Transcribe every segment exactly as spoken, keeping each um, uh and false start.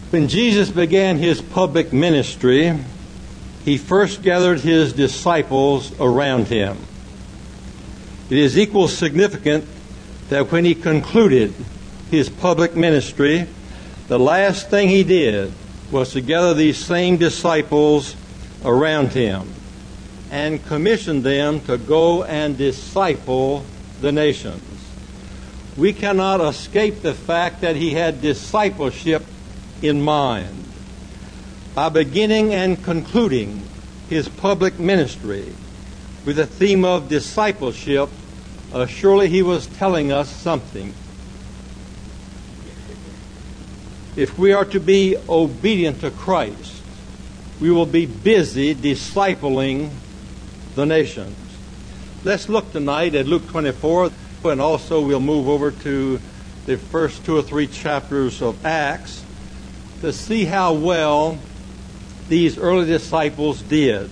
When Jesus began his public ministry, he first gathered his disciples around him. It is equally significant that when he concluded his public ministry, the last thing he did was to gather these same disciples around him and commission them to go and disciple the nations. We cannot escape the fact that he had discipleship in mind. By beginning and concluding his public ministry with the theme of discipleship, uh, surely he was telling us something. If we are to be obedient to Christ, we will be busy discipling the nations. Let's look tonight at Luke twenty-four, and also we'll move over to the first two or three chapters of Acts to see how well these early disciples did.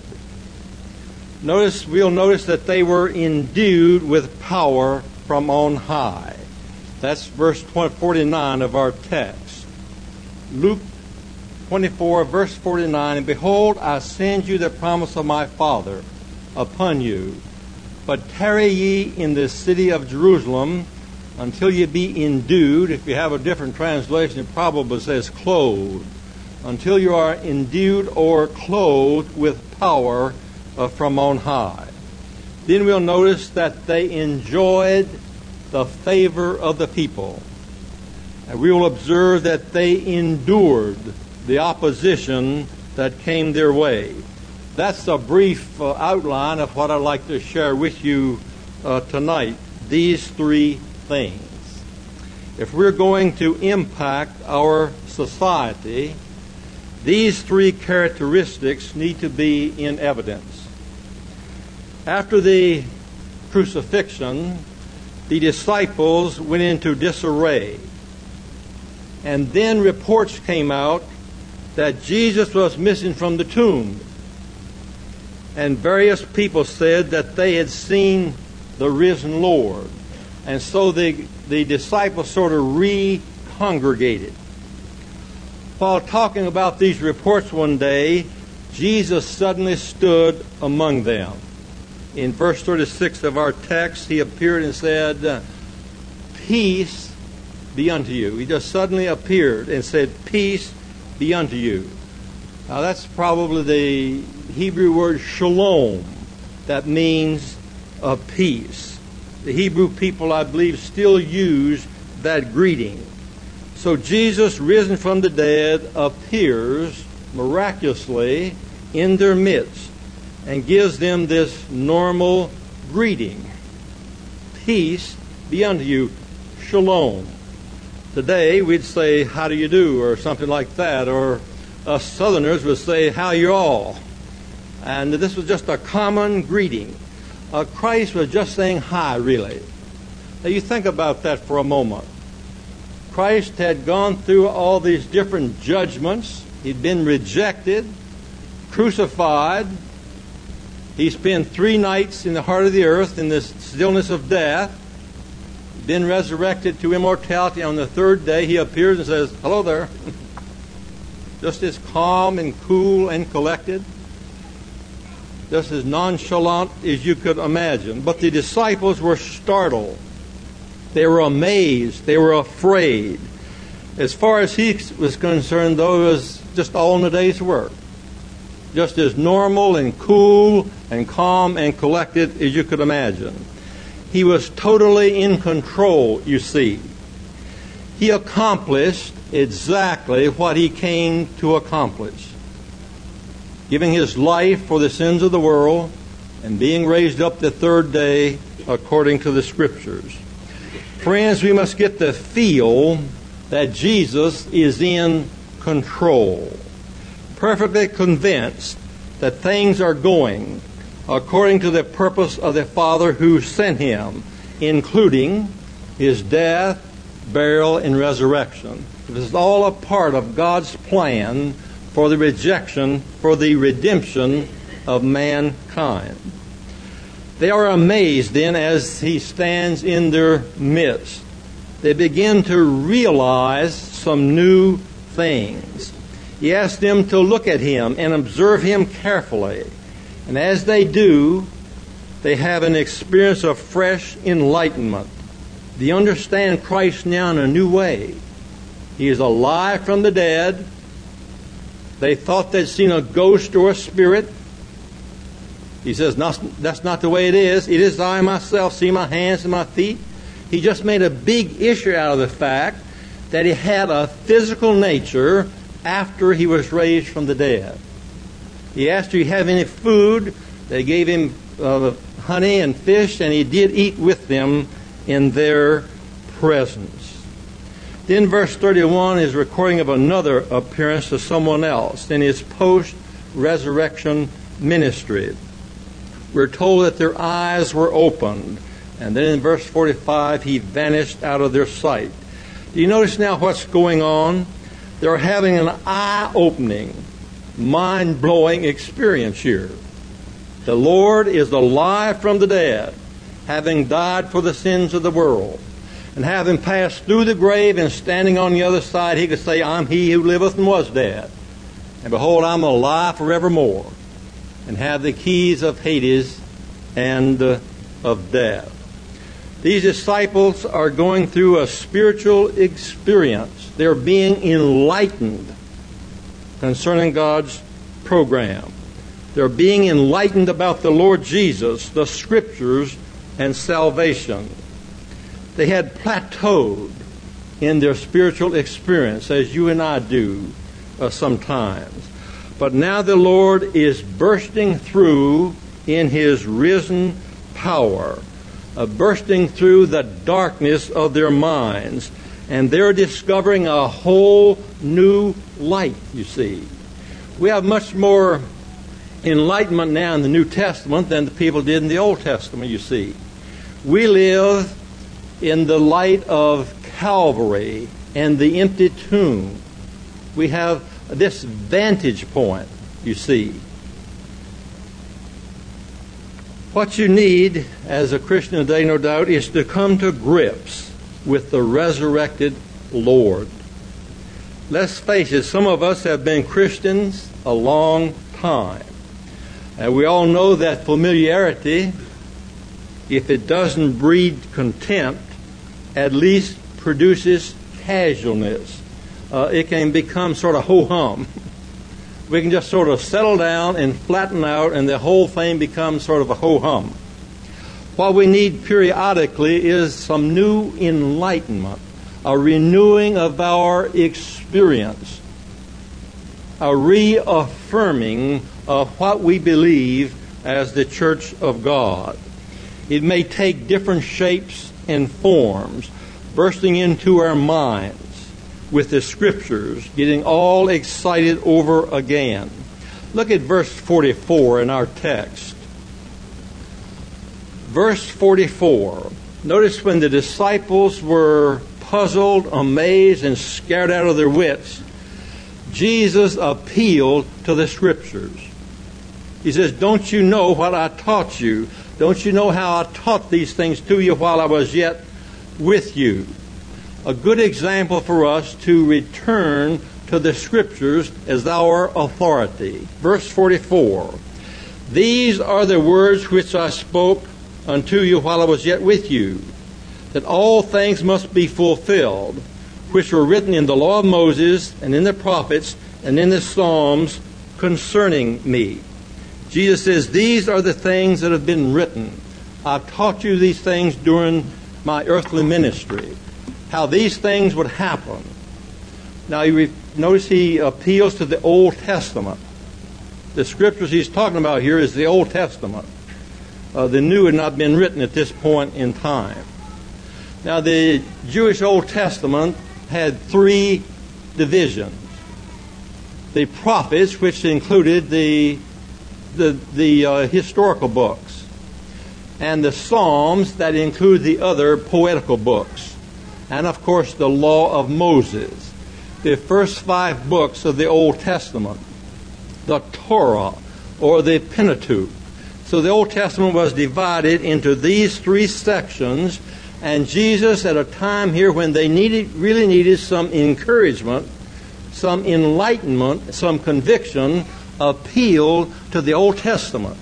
Notice, we'll notice that they were endued with power from on high. That's verse forty-nine of our text. Luke twenty-four, verse forty-nine, "And behold, I send you the promise of my Father upon you. But tarry ye in the city of Jerusalem until ye be endued." If you have a different translation, it probably says clothed. Until you are endued or clothed with power uh, from on high. Then we'll notice that they enjoyed the favor of the people. And we will observe that they endured the opposition that came their way. That's a brief uh, outline of what I'd like to share with you uh, tonight. These three things. If we're going to impact our society, these three characteristics need to be in evidence. After the crucifixion, the disciples went into disarray. And then reports came out that Jesus was missing from the tomb. And various people said that they had seen the risen Lord. And so the, the disciples sort of re-congregated. While talking about these reports one day, Jesus suddenly stood among them. In verse thirty-six of our text, he appeared and said, "Peace be unto you." He just suddenly appeared and said, "Peace be unto you." Now that's probably the Hebrew word shalom. That means uh, peace. The Hebrew people, I believe, still use that greeting. So Jesus, risen from the dead, appears miraculously in their midst and gives them this normal greeting. Peace be unto you. Shalom. Today we'd say, "How do you do?" or something like that. Or us Southerners would say, "How you all?" And this was just a common greeting. Uh, Christ was just saying hi, really. Now you think about that for a moment. Christ had gone through all these different judgments. He'd been rejected, crucified. He spent three nights in the heart of the earth in the stillness of death. Been resurrected to immortality. On the third day, he appears and says, "Hello there." Just as calm and cool and collected. Just as nonchalant as you could imagine. But the disciples were startled. They were amazed. They were afraid. As far as he was concerned, though, it was just all in the day's work. Just as normal and cool and calm and collected as you could imagine. He was totally in control, you see. He accomplished exactly what he came to accomplish. Giving his life for the sins of the world and being raised up the third day according to the Scriptures. Friends, we must get the feel that Jesus is in control. Perfectly convinced that things are going according to the purpose of the Father who sent him, including his death, burial, and resurrection. It is all a part of God's plan for the rejection, for the redemption of mankind. They are amazed then as he stands in their midst. They begin to realize some new things. He asked them to look at him and observe him carefully. And as they do, they have an experience of fresh enlightenment. They understand Christ now in a new way. He is alive from the dead. They thought they'd seen a ghost or a spirit. He says, no, that's not the way it is. It is I myself, see my hands and my feet. He just made a big issue out of the fact that he had a physical nature after he was raised from the dead. He asked, do you have any food? They gave him uh, honey and fish, and he did eat with them in their presence. Then verse thirty-one is recording of another appearance to someone else in his post-resurrection ministry. We're told that their eyes were opened. And then in verse forty-five, he vanished out of their sight. Do you notice now what's going on? They're having an eye-opening, mind-blowing experience here. The Lord is alive from the dead, having died for the sins of the world. And having passed through the grave and standing on the other side, he could say, I'm he who liveth and was dead. And behold, I'm alive forevermore, and have the keys of Hades and uh, of death. These disciples are going through a spiritual experience. They're being enlightened concerning God's program. They're being enlightened about the Lord Jesus, the Scriptures, and salvation. They had plateaued in their spiritual experience, as you and I do uh, sometimes. But now the Lord is bursting through in His risen power, uh, bursting through the darkness of their minds, and they're discovering a whole new light, you see. We have much more enlightenment now in the New Testament than the people did in the Old Testament, you see. We live in the light of Calvary and the empty tomb. We have this vantage point, you see. What you need as a Christian today, no doubt, is to come to grips with the resurrected Lord. Let's face it, some of us have been Christians a long time. And we all know that familiarity, if it doesn't breed contempt, at least produces casualness. Uh, it can become sort of ho-hum. We can just sort of settle down and flatten out, and the whole thing becomes sort of a ho-hum. What we need periodically is some new enlightenment, a renewing of our experience, a reaffirming of what we believe as the Church of God. It may take different shapes and forms, bursting into our minds with the Scriptures, getting all excited over again. Look at verse forty-four in our text. Verse forty-four. Notice when the disciples were puzzled, amazed, and scared out of their wits, Jesus appealed to the Scriptures. He says, don't you know what I taught you? Don't you know how I taught these things to you while I was yet with you? A good example for us to return to the Scriptures as our authority. Verse forty-four. These are the words which I spoke unto you while I was yet with you, that all things must be fulfilled, which were written in the law of Moses, and in the prophets, and in the Psalms concerning me. Jesus says, these are the things that have been written. I've taught you these things during my earthly ministry, how these things would happen. Now, you notice he appeals to the Old Testament. The Scriptures he's talking about here is the Old Testament. Uh, the New had not been written at this point in time. Now, the Jewish Old Testament had three divisions. The prophets, which included the the, the uh, historical books, and the Psalms, that include the other poetical books, and of course the law of Moses, the first five books of the Old Testament, the Torah, or the Pentateuch. So the Old Testament was divided into these three sections, and Jesus, at a time here when they needed, really needed some encouragement some enlightenment, some conviction, appeal to the Old Testament.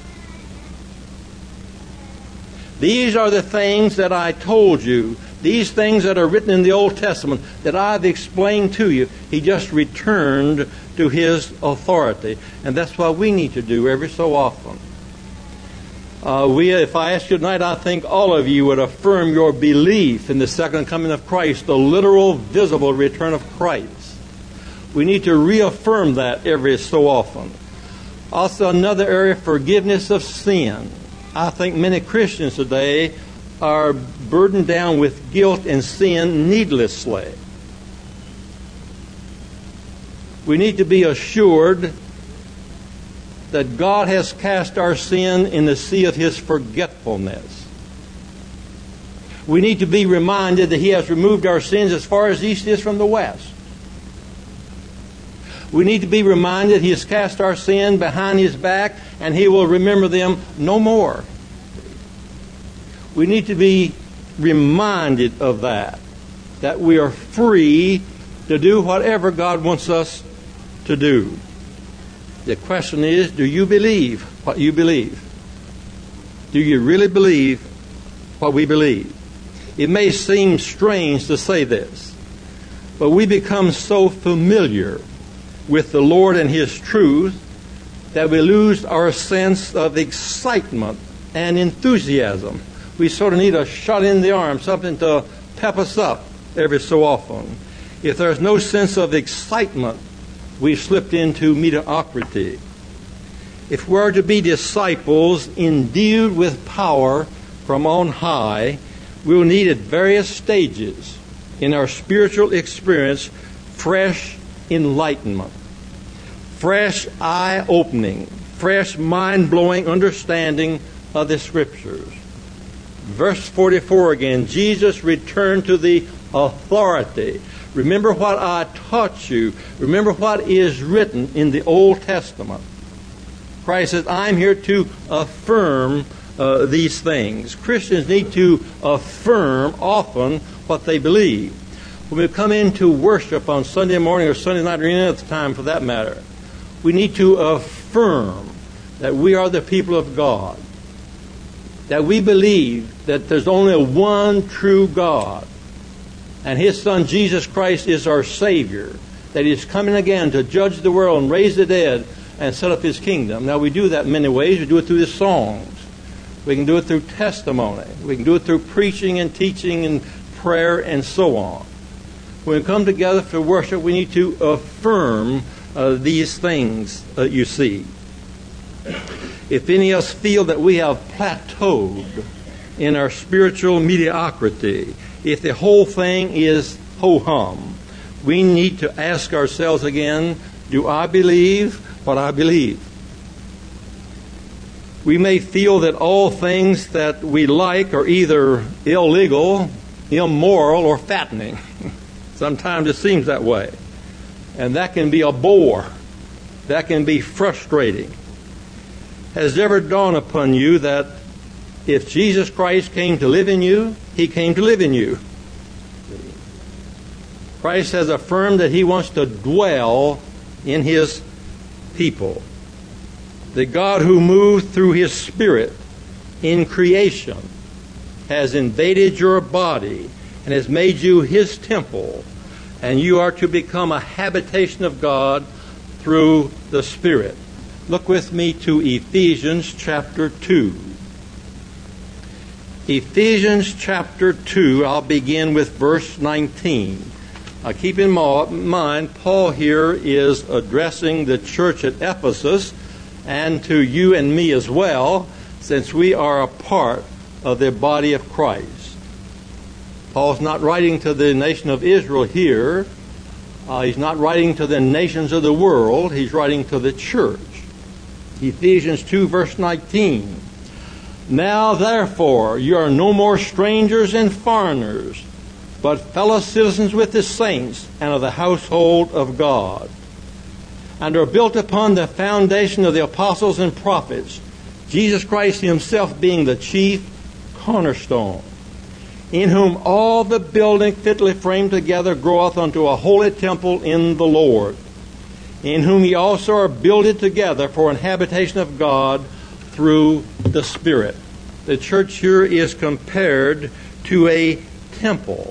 These are the things that I told you. These things that are written in the Old Testament that I've explained to you. He just returned to his authority. And that's what we need to do every so often. Uh, we, if I ask you tonight, I think all of you would affirm your belief in the second coming of Christ, the literal, visible return of Christ. We need to reaffirm that every so often. Also, another area, forgiveness of sin. I think many Christians today are burdened down with guilt and sin needlessly. We need to be assured that God has cast our sin in the sea of his forgetfulness. We need to be reminded that he has removed our sins as far as the east is from the west. We need to be reminded he has cast our sin behind his back and he will remember them no more. We need to be reminded of that, that we are free to do whatever God wants us to do. The question is, do you believe what you believe? Do you really believe what we believe? It may seem strange to say this, but we become so familiar with the Lord and his truth that we lose our sense of excitement and enthusiasm. We sort of need a shot in the arm, something to pep us up every so often. If there's no sense of excitement, we've slipped into mediocrity. If we're to be disciples endued with power from on high, we will need at various stages in our spiritual experience fresh enlightenment, fresh eye-opening, fresh mind-blowing understanding of the Scriptures. Verse forty-four again, Jesus returned to the authority. Remember what I taught you. Remember what is written in the Old Testament. Christ says, I'm here to affirm uh, these things. Christians need to affirm often what they believe. When we come into worship on Sunday morning or Sunday night or any other time for that matter, we need to affirm that we are the people of God. That we believe that there's only one true God. And his Son, Jesus Christ, is our Savior. That he is coming again to judge the world and raise the dead and set up his kingdom. Now, we do that in many ways. We do it through the songs. We can do it through testimony. We can do it through preaching and teaching and prayer and so on. When we come together for worship, we need to affirm uh, these things, uh, you see. If any of us feel that we have plateaued in our spiritual mediocrity, if the whole thing is ho-hum, we need to ask ourselves again, do I believe what I believe? We may feel that all things that we like are either illegal, immoral, or fattening. Sometimes it seems that way. And that can be a bore. That can be frustrating. Has it ever dawned upon you that if Jesus Christ came to live in you, he came to live in you? Christ has affirmed that he wants to dwell in his people. The God who moved through his Spirit in creation has invaded your body and has made you his temple, and you are to become a habitation of God through the Spirit. Look with me to Ephesians chapter two. Ephesians chapter two, I'll begin with verse nineteen. Now keep in mind, Paul here is addressing the church at Ephesus and to you and me as well, since we are a part of the body of Christ. Paul's not writing to the nation of Israel here. Uh, he's not writing to the nations of the world. He's writing to the church. Ephesians two, verse nineteen. Now, therefore, you are no more strangers and foreigners, but fellow citizens with the saints and of the household of God, and are built upon the foundation of the apostles and prophets, Jesus Christ himself being the chief cornerstone, in whom all the building fitly framed together groweth unto a holy temple in the Lord, in whom ye also are builded together for an habitation of God through the Spirit. The church here is compared to a temple.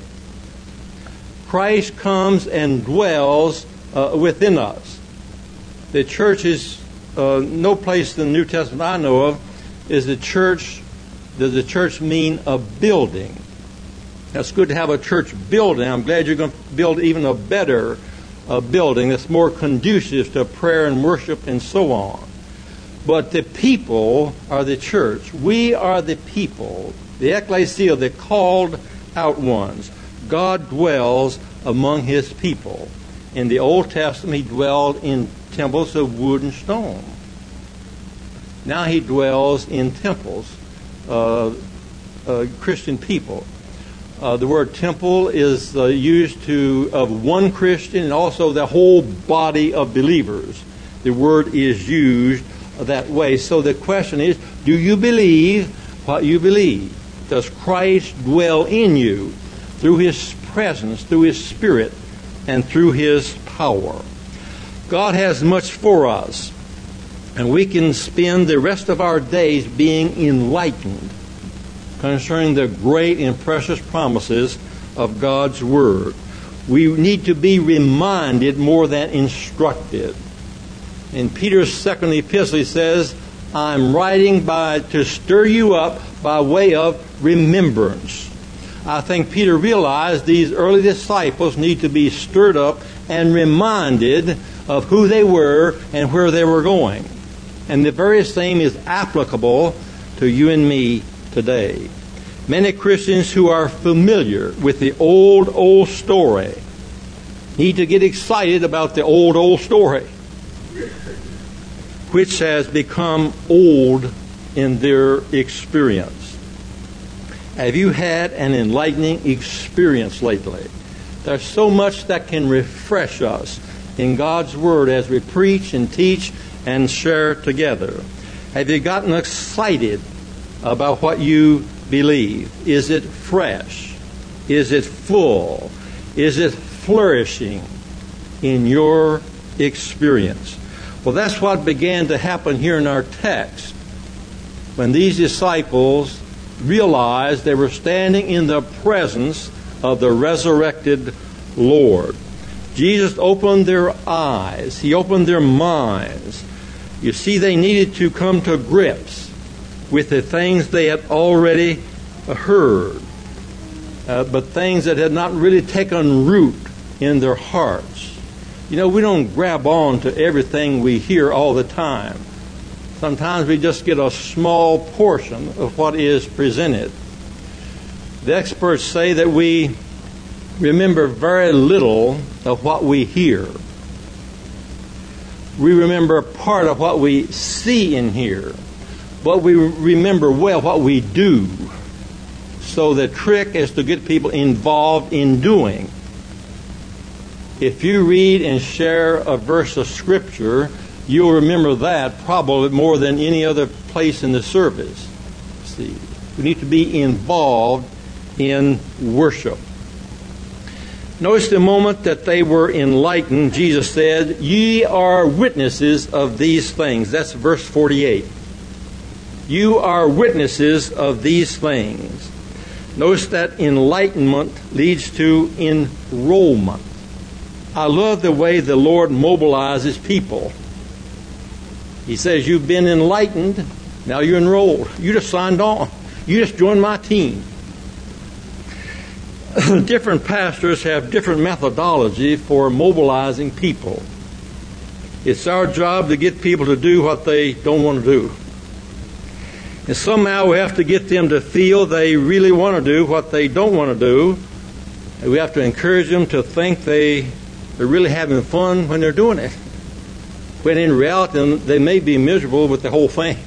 Christ comes and dwells uh, within us. The church is, uh, no place in the New Testament I know of, is the church, does the church mean a building? That's good to have a church building. I'm glad you're going to build even a better uh, building that's more conducive to prayer and worship and so on. But the people are the church. We are the people, the ecclesia, the called out ones. God dwells among His people. In the Old Testament, He dwelled in temples of wood and stone. Now He dwells in temples, uh, uh, Christian people. Uh, the word temple is uh, used to of one Christian and also the whole body of believers. The word is used that way. So the question is, do you believe what you believe? Does Christ dwell in you through His presence, through His Spirit, and through His power? God has much for us, and we can spend the rest of our days being enlightened concerning the great and precious promises of God's Word. We need to be reminded more than instructed. In Peter's second epistle, he says, I'm writing by to stir you up by way of remembrance. I think Peter realized these early disciples need to be stirred up and reminded of who they were and where they were going. And the very same is applicable to you and me today. Many Christians who are familiar with the old, old story need to get excited about the old, old story, which has become old in their experience. Have you had an enlightening experience lately? There's so much that can refresh us in God's Word as we preach and teach and share together. Have you gotten excited about what you believe? Is it fresh? Is it full? Is it flourishing in your experience? Well, that's what began to happen here in our text when these disciples realized they were standing in the presence of the resurrected Lord. Jesus opened their eyes. He opened their minds. You see, they needed to come to grips with the things they had already heard, uh, but things that had not really taken root in their hearts. You know, we don't grab on to everything we hear all the time. Sometimes we just get a small portion of what is presented. The experts say that we remember very little of what we hear. We remember part of what we see and hear, but we remember well what we do. So the trick is to get people involved in doing. If you read and share a verse of Scripture, you'll remember that probably more than any other place in the service. See, we need to be involved in worship. Notice the moment that they were enlightened, Jesus said, "Ye are witnesses of these things." That's verse forty-eight. You are witnesses of these things. Notice that enlightenment leads to enrollment. I love the way the Lord mobilizes people. He says, you've been enlightened, now you're enrolled. You just signed on. You just joined my team. Different pastors have different methodology for mobilizing people. It's our job to get people to do what they don't want to do. And somehow we have to get them to feel they really want to do what they don't want to do. And we have to encourage them to think they, they're really having fun when they're doing it. When in reality, they may be miserable with the whole thing.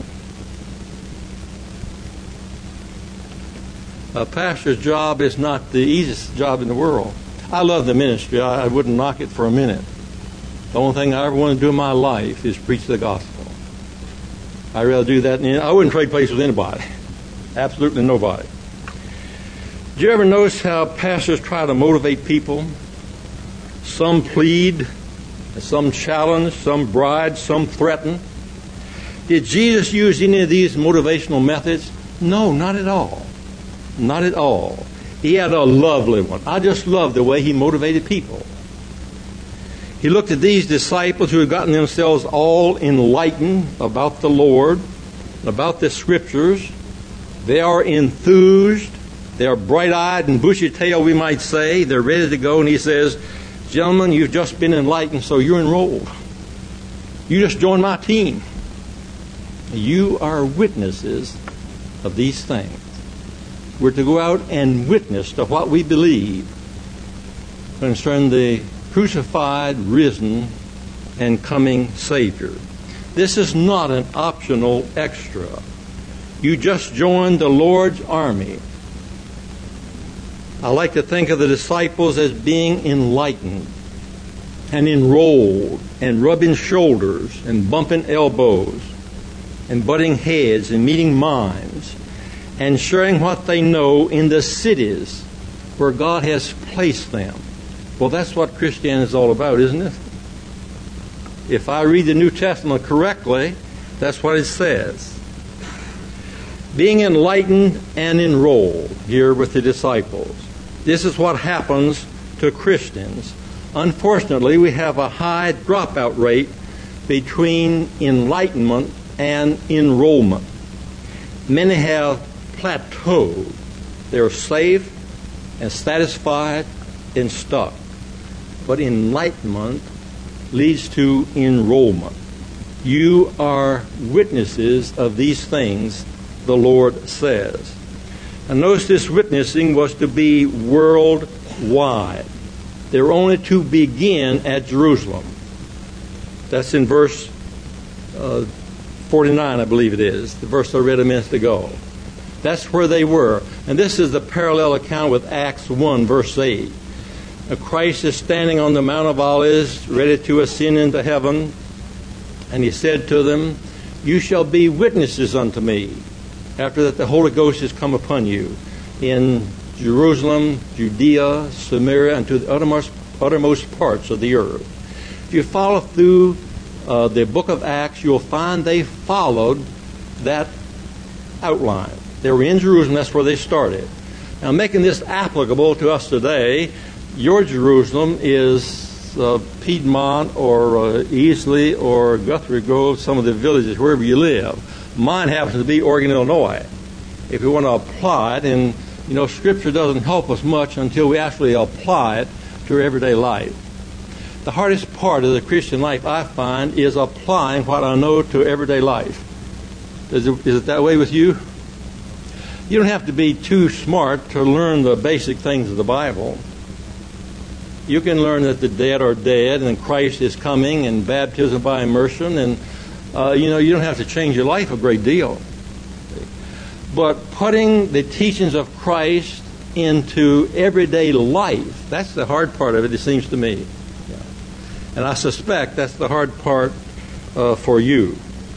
A pastor's job is not the easiest job in the world. I love the ministry. I, I wouldn't knock it for a minute. The only thing I ever want to do in my life is preach the gospel. I'd rather do that. I wouldn't trade places with anybody. Absolutely nobody. Do you ever notice how pastors try to motivate people? Some plead, some challenge, some bribe, some threaten. Did Jesus use any of these motivational methods? No, not at all. Not at all. He had a lovely one. I just love the way he motivated people. He looked at these disciples who had gotten themselves all enlightened about the Lord, about the Scriptures. They are enthused. They are bright-eyed and bushy-tailed, we might say. They're ready to go. And he says, gentlemen, you've just been enlightened, so you're enrolled. You just joined my team. You are witnesses of these things. We're to go out and witness to what we believe concerning the crucified, risen, and coming Savior. This is not an optional extra. You just joined the Lord's army. I like to think of the disciples as being enlightened and enrolled and rubbing shoulders and bumping elbows and butting heads and meeting minds and sharing what they know in the cities where God has placed them. Well, that's what Christianity is all about, isn't it? If I read the New Testament correctly, that's what it says. Being enlightened and enrolled here with the disciples. This is what happens to Christians. Unfortunately, we have a high dropout rate between enlightenment and enrollment. Many have plateaued. They're safe and satisfied and stuck. But enlightenment leads to enrollment. You are witnesses of these things, the Lord says. And notice this witnessing was to be worldwide. They were only to begin at Jerusalem. That's in verse uh, forty-nine, I believe it is, the verse I read a minute ago. That's where they were. And this is the parallel account with Acts one, verse eight. Christ is standing on the Mount of Olives, ready to ascend into heaven. And he said to them, you shall be witnesses unto me. After that, the Holy Ghost has come upon you in Jerusalem, Judea, Samaria, and to the uttermost, uttermost parts of the earth. If you follow through uh, the book of Acts, you'll find they followed that outline. They were in Jerusalem. That's where they started. Now, making this applicable to us today, your Jerusalem is uh, Piedmont or uh, Easley or Guthrie Grove, some of the villages, wherever you live. Mine happens to be Oregon, Illinois. If we want to apply it, and you know, Scripture doesn't help us much until we actually apply it to our everyday life. The hardest part of the Christian life, I find, is applying what I know to everyday life. Is it, is it that way with you? You don't have to be too smart to learn the basic things of the Bible. You can learn that the dead are dead and Christ is coming and baptism by immersion, and uh, you know, you don't have to change your life a great deal. But putting the teachings of Christ into everyday life, that's the hard part of it, it seems to me. Yeah. And I suspect that's the hard part uh, for you.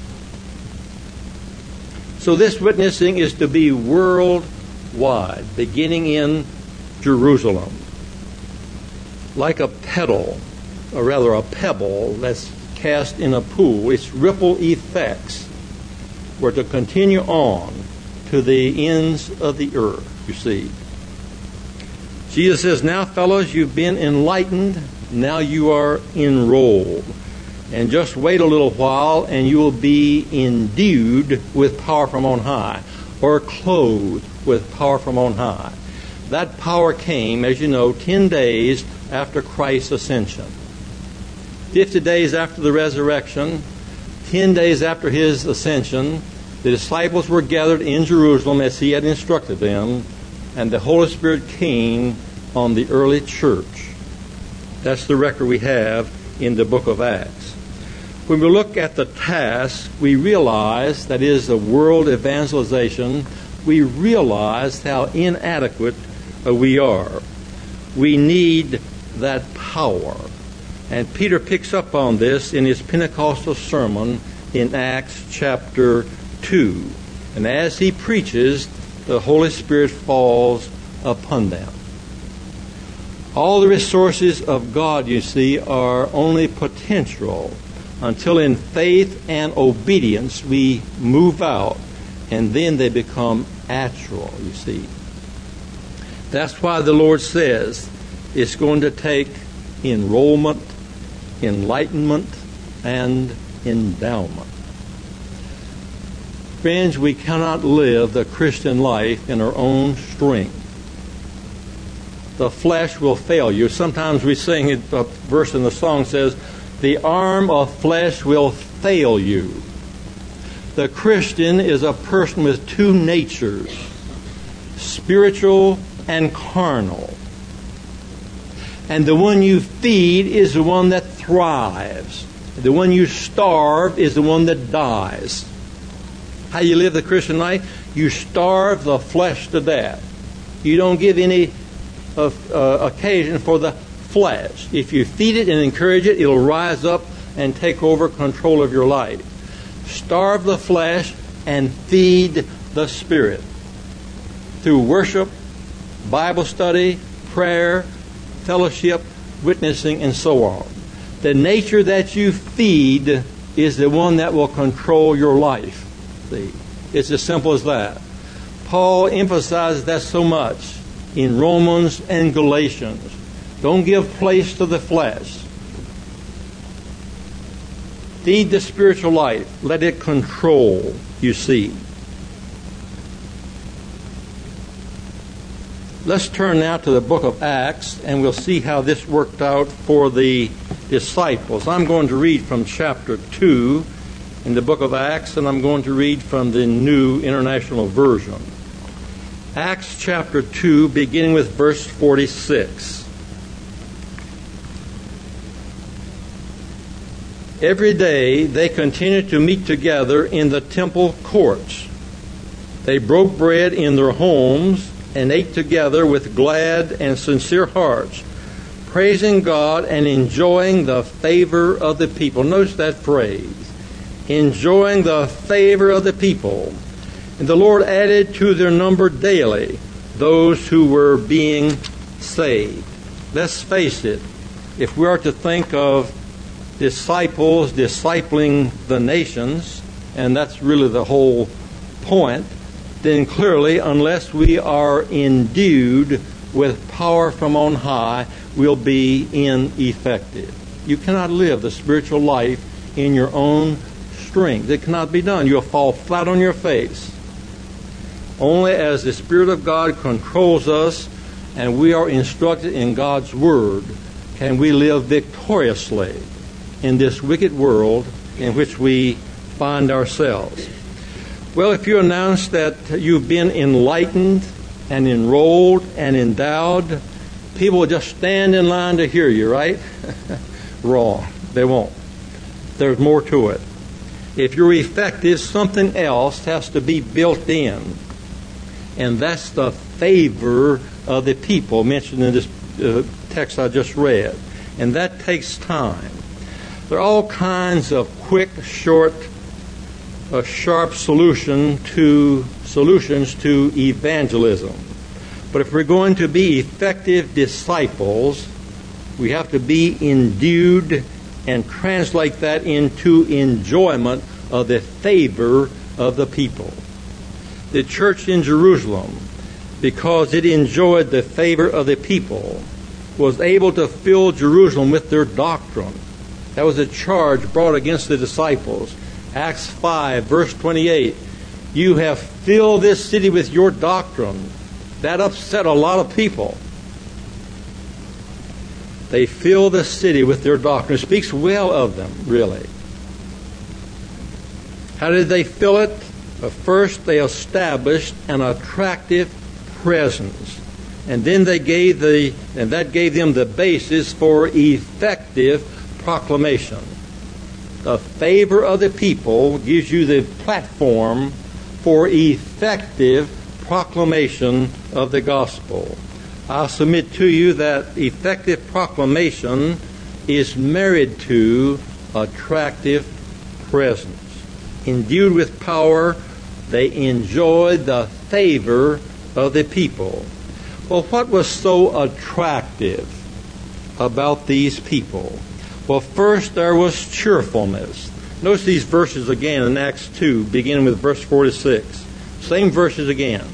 So this witnessing is to be worldwide, beginning in Jerusalem. Like a pedal, or rather a pebble that's cast in a pool, its ripple effects were to continue on to the ends of the earth, you see. Jesus says, now fellows, you've been enlightened, now you are enrolled. And just wait a little while and you will be endued with power from on high, or clothed with power from on high. That power came, as you know, ten days after Christ's ascension. Fifty days after the resurrection, ten days after his ascension, the disciples were gathered in Jerusalem as he had instructed them, and the Holy Spirit came on the early church. That's the record we have in the book of Acts. When we look at the task, we realize, that is the world evangelization, we realize how inadequate we are. We need that power. And Peter picks up on this in his Pentecostal sermon in Acts chapter two. And as he preaches, the Holy Spirit falls upon them. All the resources of God, you see, are only potential until in faith and obedience we move out, and then they become actual, you see. That's why the Lord says it's going to take enrollment, enlightenment, and endowment. Friends, we cannot live the Christian life in our own strength. The flesh will fail you. Sometimes we sing it, a verse in the song says, the arm of flesh will fail you. The Christian is a person with two natures, spiritual and carnal. And the one you feed is the one that thrives. The one you starve is the one that dies. How you live the Christian life? You starve the flesh to death. You don't give any uh, uh, occasion for the flesh. If you feed it and encourage it, it'll rise up and take over control of your life. Starve the flesh and feed the Spirit through worship, Bible study, prayer, fellowship, witnessing, and so on. The nature that you feed is the one that will control your life. See, it's as simple as that. Paul emphasizes that so much in Romans and Galatians. Don't give place to the flesh. Feed the spiritual life. Let it control, you see. Let's turn now to the book of Acts, and we'll see how this worked out for the disciples. I'm going to read from chapter two in the book of Acts, and I'm going to read from the New International Version. Acts chapter two, beginning with verse forty-six. Every day they continued to meet together in the temple courts. They broke bread in their homes and ate together with glad and sincere hearts, praising God and enjoying the favor of the people. Notice that phrase, enjoying the favor of the people. And the Lord added to their number daily those who were being saved. Let's face it, if we are to think of disciples discipling the nations, and that's really the whole point, then clearly, unless we are endued with power from on high, we'll be ineffective. You cannot live the spiritual life in your own strength. It cannot be done. You'll fall flat on your face. Only as the Spirit of God controls us and we are instructed in God's Word can we live victoriously in this wicked world in which we find ourselves. Well, if you announce that you've been enlightened and enrolled and endowed, people will just stand in line to hear you, right? Wrong. They won't. There's more to it. If you're effective, something else has to be built in. And that's the favor of the people mentioned in this uh, text I just read. And that takes time. There are all kinds of quick, short, uh, sharp solution to solutions to evangelism. But if we're going to be effective disciples, we have to be endued and translate that into enjoyment of the favor of the people. The church in Jerusalem, because it enjoyed the favor of the people, was able to fill Jerusalem with their doctrine. That was a charge brought against the disciples. Acts five, verse twenty-eight. You have filled this city with your doctrine. That upset a lot of people. They fill the city with their doctrine. It speaks well of them, really. How did they fill it? First, they established an attractive presence. And then they gave the, and that gave them the basis for effective proclamation. The favor of the people gives you the platform for effective proclamation of the gospel. I'll submit to you that effective proclamation is married to attractive presence. Endued with power, they enjoyed the favor of the people. Well, what was so attractive about these people? Well, first there was cheerfulness. Notice these verses again in Acts two, beginning with verse forty-six. Same verses again.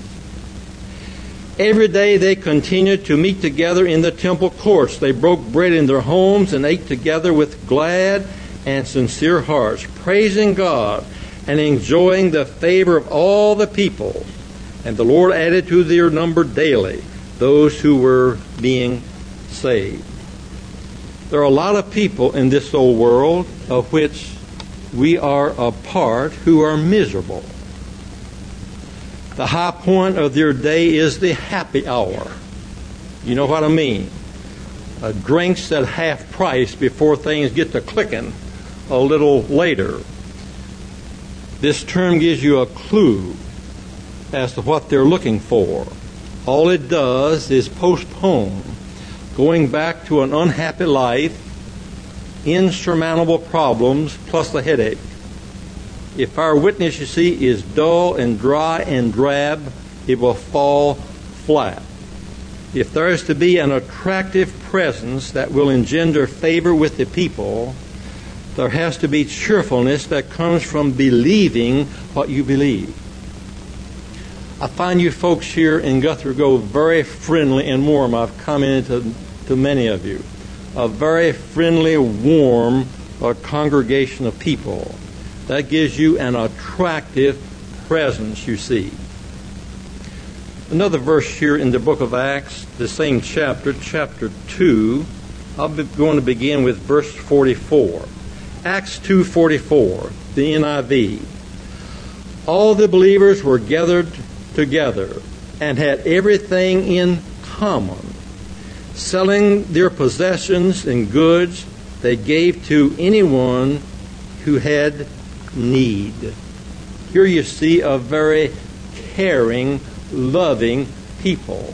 Every day they continued to meet together in the temple courts. They broke bread in their homes and ate together with glad and sincere hearts, praising God and enjoying the favor of all the people. And the Lord added to their number daily those who were being saved. There are a lot of people in this old world of which we are a part who are miserable. The high point of their day is the happy hour. You know what I mean? Uh, drinks at half price before things get to clicking a little later. This term gives you a clue as to what they're looking for. All it does is postpone going back to an unhappy life, insurmountable problems, plus a headache. If our witness, you see, is dull and dry and drab, it will fall flat. If there is to be an attractive presence that will engender favor with the people, there has to be cheerfulness that comes from believing what you believe. I find you folks here in Guthrie Grove very friendly and warm. I've commented to, to many of you. A very friendly, warm uh, congregation of people. That gives you an attractive presence, you see. Another verse here in the book of Acts, the same chapter, chapter two. I'll be going to begin with verse forty-four. Acts two forty-four, the N I V. All the believers were gathered together and had everything in common. Selling their possessions and goods, they gave to anyone who had need. Here you see a very caring, loving people.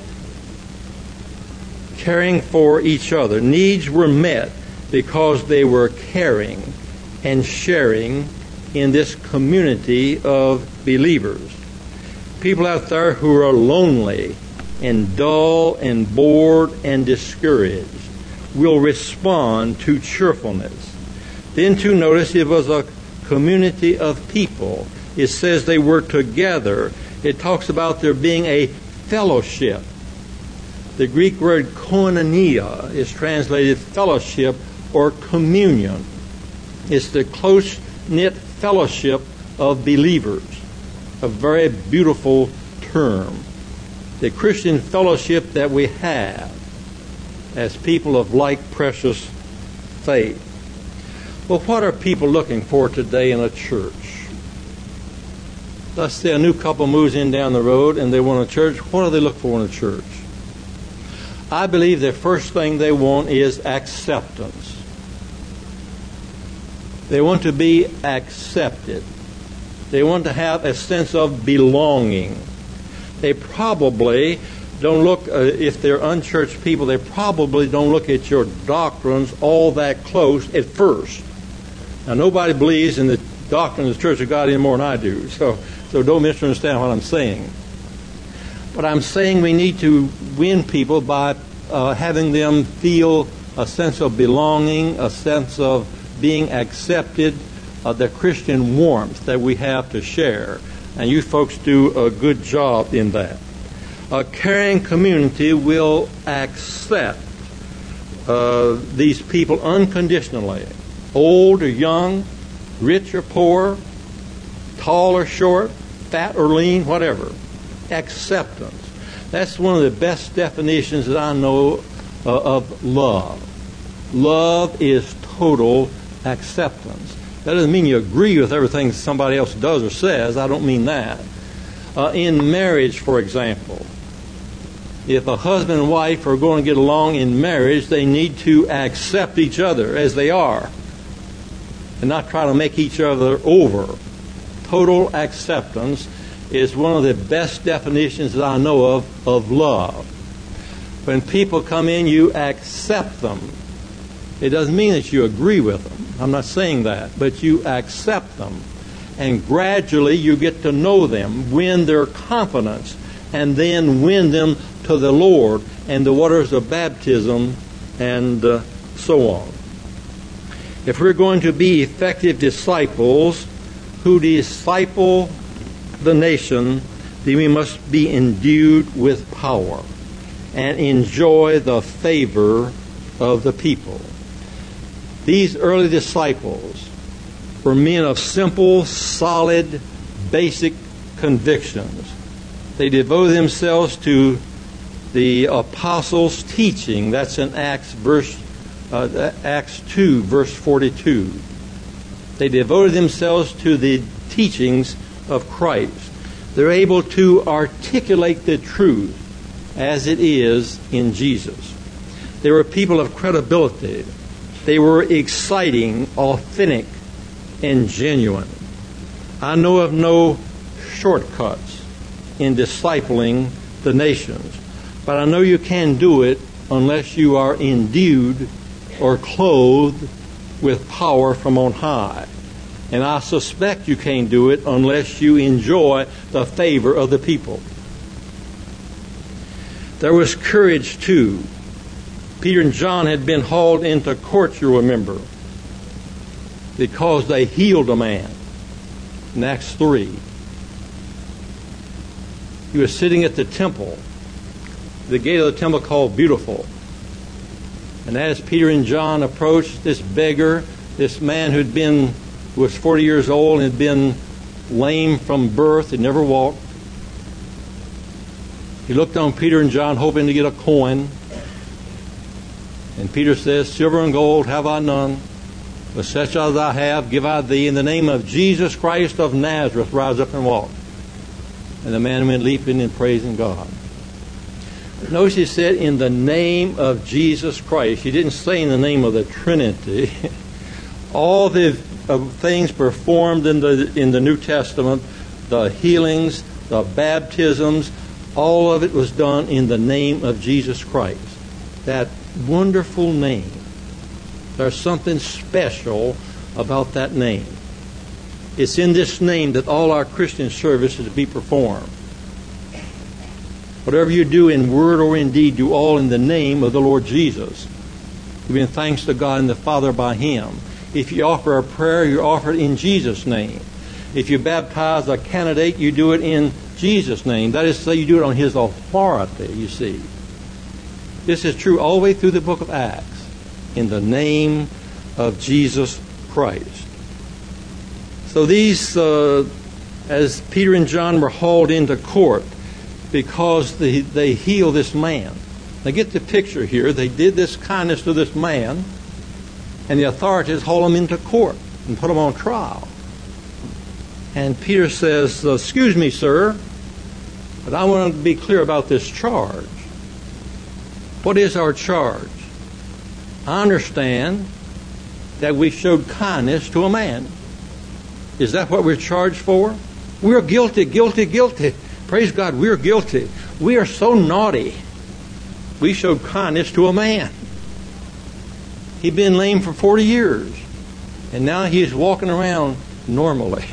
Caring for each other. Needs were met because they were caring and sharing in this community of believers. People out there who are lonely and dull and bored and discouraged will respond to cheerfulness. Then to notice it was a community of people. It says they were together. It talks about there being a fellowship. The Greek word koinonia is translated fellowship or communion. It's the close-knit fellowship of believers. A very beautiful term. The Christian fellowship that we have as people of like precious faith. Well, what are people looking for today in a church? Let's say a new couple moves in down the road and they want a church. What do they look for in a church? I believe the first thing they want is acceptance. They want to be accepted. They want to have a sense of belonging. They probably don't look, uh, if they're unchurched people, they probably don't look at your doctrines all that close at first. Now, nobody believes in the doctrine of the Church of God any more than I do, so, so don't misunderstand what I'm saying. But I'm saying we need to win people by uh, having them feel a sense of belonging, a sense of being accepted, uh, the Christian warmth that we have to share. And you folks do a good job in that. A caring community will accept uh, these people unconditionally. Old or young, rich or poor, tall or short, fat or lean, whatever. Acceptance. That's one of the best definitions that I know uh, of love. Love is total acceptance. That doesn't mean you agree with everything somebody else does or says. I don't mean that. Uh, in marriage, for example, if a husband and wife are going to get along in marriage, they need to accept each other as they are and not try to make each other over. Total acceptance is one of the best definitions that I know of of love. When people come in, you accept them. It doesn't mean that you agree with them. I'm not saying that. But you accept them. And gradually you get to know them, win their confidence, and then win them to the Lord and the waters of baptism and uh, so on. If we're going to be effective disciples who disciple the nation, then we must be endued with power and enjoy the favor of the people. These early disciples were men of simple, solid, basic convictions. They devoted themselves to the apostles' teaching. That's in Acts verse uh, Acts two, verse forty-two. They devoted themselves to the teachings of Christ. They're able to articulate the truth as it is in Jesus. They were people of credibility. They were exciting, authentic, and genuine. I know of no shortcuts in discipling the nations, but I know you can do it unless you are endued or clothed with power from on high. And I suspect you can't do it unless you enjoy the favor of the people. There was courage too. Peter and John had been hauled into court, you remember, because they healed a man in Acts three. He was sitting at the temple, the gate of the temple called Beautiful. And as Peter and John approached this beggar, this man who'd been, who was forty years old and had been lame from birth, had never walked, he looked on Peter and John hoping to get a coin. And Peter says, "Silver and gold have I none, but such as I have give I thee. In the name of Jesus Christ of Nazareth, rise up and walk." And the man went leaping and praising God. Notice he said, "In the name of Jesus Christ." He didn't say in the name of the Trinity. All the uh, things performed in the in the New Testament, the healings, the baptisms, all of it was done in the name of Jesus Christ. That wonderful name. There's something special about that name. It's in this name that all our Christian service is to be performed. Whatever you do in word or in deed, do all in the name of the Lord Jesus, giving thanks to God and the Father by Him. If you offer a prayer, you offer it in Jesus' name. If you baptize a candidate, you do it in Jesus' name. That is to say, you do it on His authority, you see. This is true all the way through the book of Acts. In the name of Jesus Christ. So these, uh, as Peter and John were hauled into court because they, they healed this man. Now get the picture here. They did this kindness to this man, and the authorities hauled him into court and put him on trial. And Peter says, "Excuse me, sir, but I want to be clear about this charge. What is our charge? I understand that we showed kindness to a man. Is that what we're charged for? We're guilty, guilty, guilty. Praise God, we're guilty. We are so naughty. We showed kindness to a man. He'd been lame for forty years, and now he's walking around normally.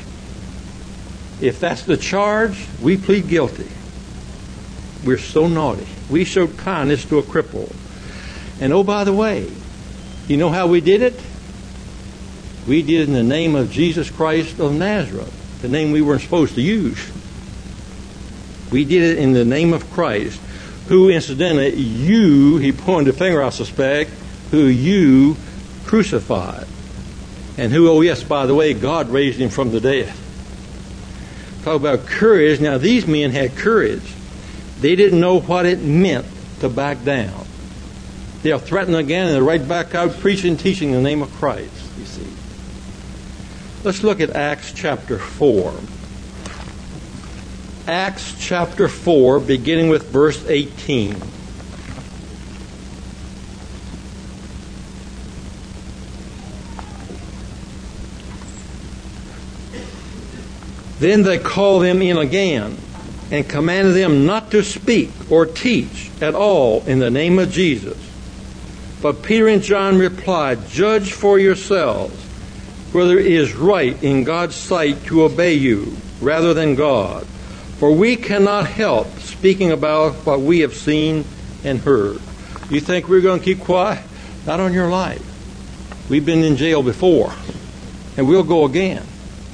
If that's the charge, we plead guilty. We're so naughty. We showed kindness to a cripple. And oh, by the way, you know how we did it? We did it in the name of Jesus Christ of Nazareth, the name we weren't supposed to use. We did it in the name of Christ, who incidentally, you, he pointed a finger, I suspect, who you crucified. And who, oh yes, by the way, God raised him from the dead. Talk about courage. Now, these men had courage. They didn't know what it meant to back down. They'll threaten again, and they're right back out preaching and teaching the name of Christ, you see. Let's look at Acts chapter four. Acts chapter four, beginning with verse eighteen. Then they called them in again and commanded them not to speak or teach at all in the name of Jesus. But Peter and John replied, "Judge for yourselves whether it is right in God's sight to obey you rather than God. For we cannot help speaking about what we have seen and heard. You think we're going to keep quiet? Not on your life. We've been in jail before, and we'll go again.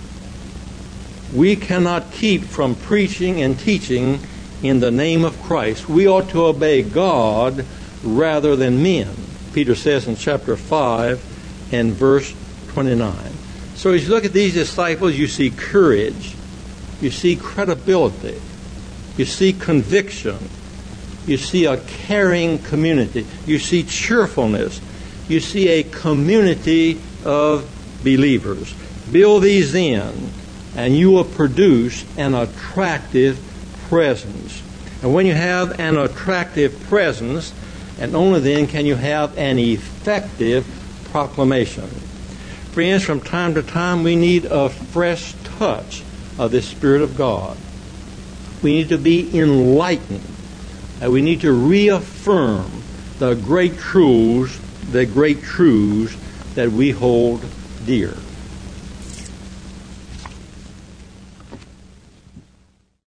We cannot keep from preaching and teaching in the name of Christ. We ought to obey God rather than men. Peter says in chapter five and verse twenty-nine. So as you look at these disciples, you see courage, you see credibility, you see conviction, you see a caring community, you see cheerfulness, you see a community of believers. Build these in, and you will produce an attractive presence. And when you have an attractive presence, and only then can you have an effective proclamation. Friends, from time to time we need a fresh touch of the Spirit of God. We need to be enlightened. And we need to reaffirm the great truths, the great truths that we hold dear.